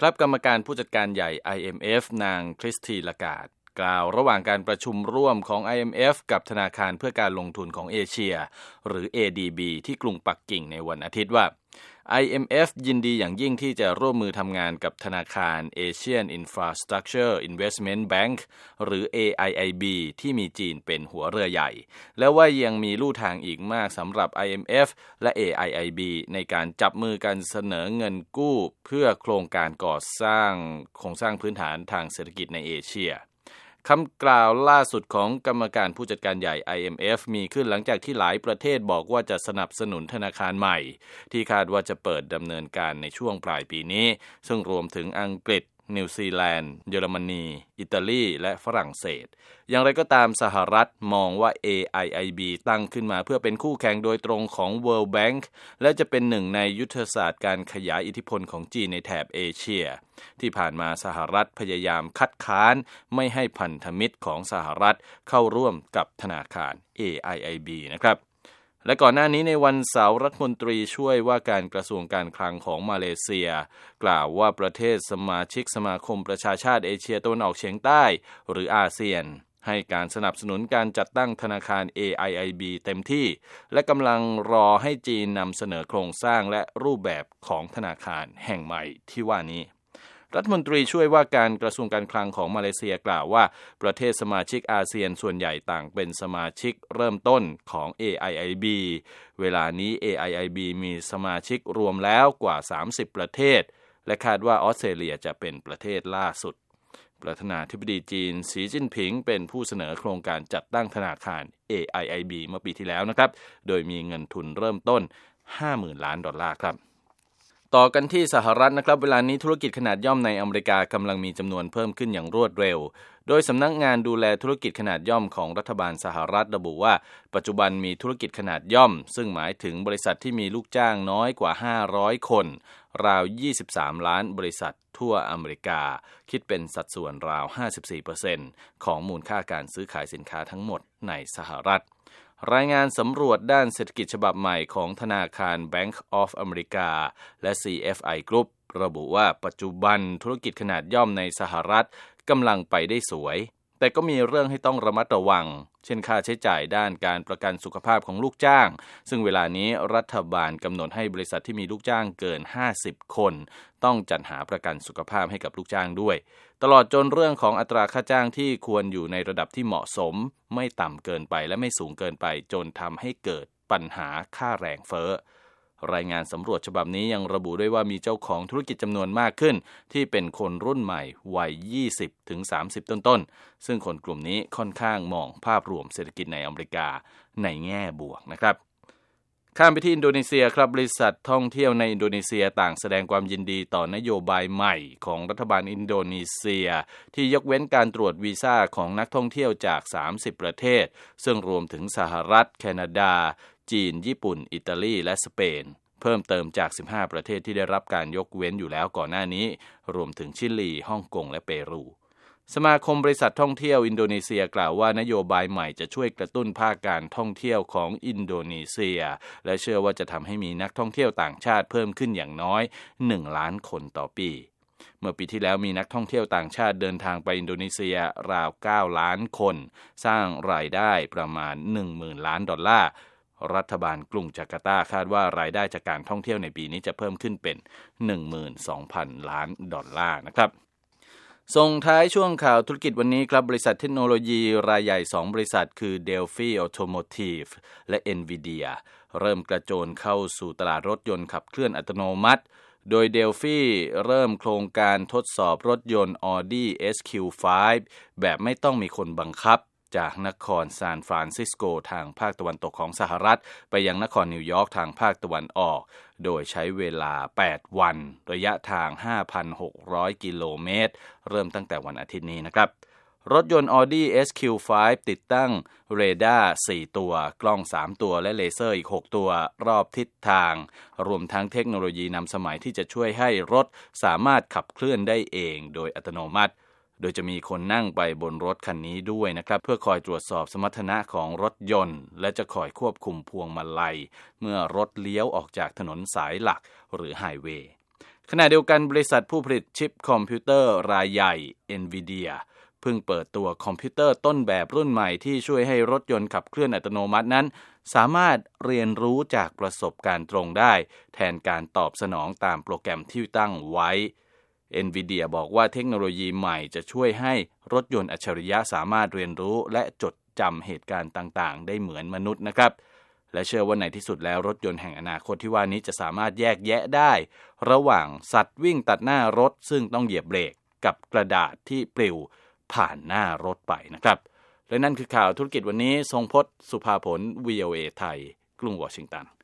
ครับกรรมการผู้จัดการใหญ่ IMF นางคริสตีน ลาการ์ดกล่าวระหว่างการประชุมร่วมของ IMF กับธนาคารเพื่อการลงทุนของเอเชียหรือ ADB ที่กรุงปักกิ่งในวันอาทิตย์ว่า IMF ยินดีอย่างยิ่งที่จะร่วมมือทำงานกับธนาคาร Asian Infrastructure Investment Bank หรือ AIIB ที่มีจีนเป็นหัวเรือใหญ่และว่ายังมีลู่ทางอีกมากสำหรับ IMF และ AIIB ในการจับมือกันเสนอเงินกู้เพื่อโครงการก่อสร้างโครงสร้างพื้นฐานทางเศรษฐกิจในเอเชียคำกล่าวล่าสุดของกรรมการผู้จัดการใหญ่ IMF มีขึ้นหลังจากที่หลายประเทศบอกว่าจะสนับสนุนธนาคารใหม่ที่คาดว่าจะเปิดดำเนินการในช่วงปลายปีนี้ซึ่งรวมถึงอังกฤษนิวซีแลนด์เยอรมนีอิตาลีและฝรั่งเศสอย่างไรก็ตามสหรัฐมองว่า AIIB ตั้งขึ้นมาเพื่อเป็นคู่แข่งโดยตรงของ World Bank และจะเป็นหนึ่งในยุทธศาสตร์การขยายอิทธิพลของจีนในแถบเอเชียที่ผ่านมาสหรัฐพยายามคัดค้านไม่ให้พันธมิตรของสหรัฐเข้าร่วมกับธนาคาร AIIB นะครับและก่อนหน้านี้ในวันเสาร์รัฐมนตรีช่วยว่าการกระทรวงการคลังของมาเลเซียกล่าวว่าประเทศสมาชิกสมาคมประชาชาติเอเชียตะวันออกเฉียงใต้หรืออาเซียนให้การสนับสนุนการจัดตั้งธนาคาร AIIB เต็มที่และกำลังรอให้จีนนำเสนอโครงสร้างและรูปแบบของธนาคารแห่งใหม่ที่ว่านี้รัฐมนตรีช่วยว่าการกระทรวงการคลังของมาเลเซียกล่าวว่าประเทศสมาชิกอาเซียนส่วนใหญ่ต่างเป็นสมาชิกเริ่มต้นของ AIIB เวลานี้ AIIB มีสมาชิกรวมแล้วกว่า30ประเทศและคาดว่าออสเตรเลียจะเป็นประเทศล่าสุดประธานาธิบดีจีนสีจิ้นผิงเป็นผู้เสนอโครงการจัดตั้งธนาคาร AIIB เมื่อปีที่แล้วนะครับโดยมีเงินทุนเริ่มต้น 50,000 ล้านดอลลาร์ครับต่อกันที่สหรัฐนะครับเวลานี้ธุรกิจขนาดย่อมในอเมริกากำลังมีจำนวนเพิ่มขึ้นอย่างรวดเร็วโดยสำนักงานดูแลธุรกิจขนาดย่อมของรัฐบาลสหรัฐระบุว่าปัจจุบันมีธุรกิจขนาดย่อมซึ่งหมายถึงบริษัทที่มีลูกจ้างน้อยกว่า500คนราว23ล้านบริษัททั่วอเมริกาคิดเป็นสัดส่วนราว 54% ของมูลค่าการซื้อขายสินค้าทั้งหมดในสหรัฐรายงานสำรวจด้านเศรษฐกิจฉบับใหม่ของธนาคาร Bank of America และ CFI Group ระบุว่าปัจจุบันธุรกิจขนาดย่อมในสหรัฐกำลังไปได้สวยแต่ก็มีเรื่องให้ต้องระมัดระวังเช่นค่าใช้จ่ายด้านการประกันสุขภาพของลูกจ้างซึ่งเวลานี้รัฐบาลกำหนดให้บริษัทที่มีลูกจ้างเกิน50คนต้องจัดหาประกันสุขภาพให้กับลูกจ้างด้วยตลอดจนเรื่องของอัตราค่าจ้างที่ควรอยู่ในระดับที่เหมาะสมไม่ต่ำเกินไปและไม่สูงเกินไปจนทำให้เกิดปัญหาค่าแรงเฟ้อรายงานสำรวจฉบับนี้ยังระบุด้วยว่ามีเจ้าของธุรกิจจำนวนมากขึ้นที่เป็นคนรุ่นใหม่วัย 20-30 ต้นๆซึ่งคนกลุ่มนี้ค่อนข้างมองภาพรวมเศรษฐกิจในอเมริกาในแง่บวกนะครับข้ามไปที่อินโดนีเซียครับบริษัทท่องเที่ยวในอินโดนีเซียต่างแสดงความยินดีต่อนโยบายใหม่ของรัฐบาลอินโดนีเซียที่ยกเว้นการตรวจวีซ่าของนักท่องเที่ยวจาก30ประเทศซึ่งรวมถึงสหรัฐแคนาดาจีนญี่ปุ่นอิตาลีและสเปนเพิ่มเติมจาก15ประเทศที่ได้รับการยกเว้นอยู่แล้วก่อนหน้านี้รวมถึงชิลีฮ่องกงและเปรูสมาคมบริษัทท่องเที่ยวอินโดนีเซียกล่าวว่านโยบายใหม่จะช่วยกระตุ้นภาคการท่องเที่ยวของอินโดนีเซียและเชื่อว่าจะทำให้มีนักท่องเที่ยวต่างชาติเพิ่มขึ้นอย่างน้อย1ล้านคนต่อปีเมื่อปีที่แล้วมีนักท่องเที่ยวต่างชาติเดินทางไปอินโดนีเซียราว9ล้านคนสร้างรายได้ประมาณ 10,000 ล้านดอลลาร์รัฐบาลกรุงจาการ์ตาคาดว่ารายได้จากการท่องเที่ยวในปีนี้จะเพิ่มขึ้นเป็น 12,000 ล้านดอลลาร์นะครับส่งท้ายช่วงข่าวธุรกิจวันนี้ครับบริษัทเทคโนโลยีรายใหญ่2บริษัทคือ Delphi Automotive และ Nvidia เริ่มกระโจนเข้าสู่ตลาดรถยนต์ขับเคลื่อนอัตโนมัติโดย Delphi เริ่มโครงการทดสอบรถยนต์ Audi SQ5 แบบไม่ต้องมีคนบังคับจากนครซานฟรานซิสโกทางภาคตะวันตกของสหรัฐไปยังนครนิวยอร์กทางภาคตะวันออกโดยใช้เวลา8วันระยะทาง 5,600 กิโลเมตรเริ่มตั้งแต่วันอาทิตย์นี้นะครับรถยนต์ Audi SQ5 ติดตั้งเรดาร์4ตัวกล้อง3ตัวและเลเซอร์อีก6ตัวรอบทิศทางรวมทั้งเทคโนโลยีนำสมัยที่จะช่วยให้รถสามารถขับเคลื่อนได้เองโดยอัตโนมัติโดยจะมีคนนั่งไปบนรถคันนี้ด้วยนะครับเพื่อคอยตรวจสอบสมรรถนะของรถยนต์และจะคอยควบคุมพวงมาลัยเมื่อรถเลี้ยวออกจากถนนสายหลักหรือไฮเวย์ขณะเดียวกันบริษัทผู้ผลิตชิปคอมพิวเตอร์รายใหญ่ NVIDIA เพิ่งเปิดตัวคอมพิวเตอร์ต้นแบบรุ่นใหม่ที่ช่วยให้รถยนต์ขับเคลื่อนอัตโนมัตินั้นสามารถเรียนรู้จากประสบการณ์ตรงได้แทนการตอบสนองตามโปรแกรมที่ตั้งไว้ NVIDIA บอกว่าเทคโนโลยีใหม่จะช่วยให้รถยนต์อัจฉริยะสามารถเรียนรู้และจดจำเหตุการณ์ต่างๆได้เหมือนมนุษย์นะครับและเชื่อว่าในที่สุดแล้วรถยนต์แห่งอนาคตที่ว่านี้จะสามารถแยกแยะได้ระหว่างสัตว์วิ่งตัดหน้ารถซึ่งต้องเหยียบเบรกกับกระดาษที่ปลิวผ่านหน้ารถไปนะครับและนั่นคือข่าวธุรกิจวันนี้ทรงพจน์ สุภาผล VOA ไทยกรุงวอชิงตัน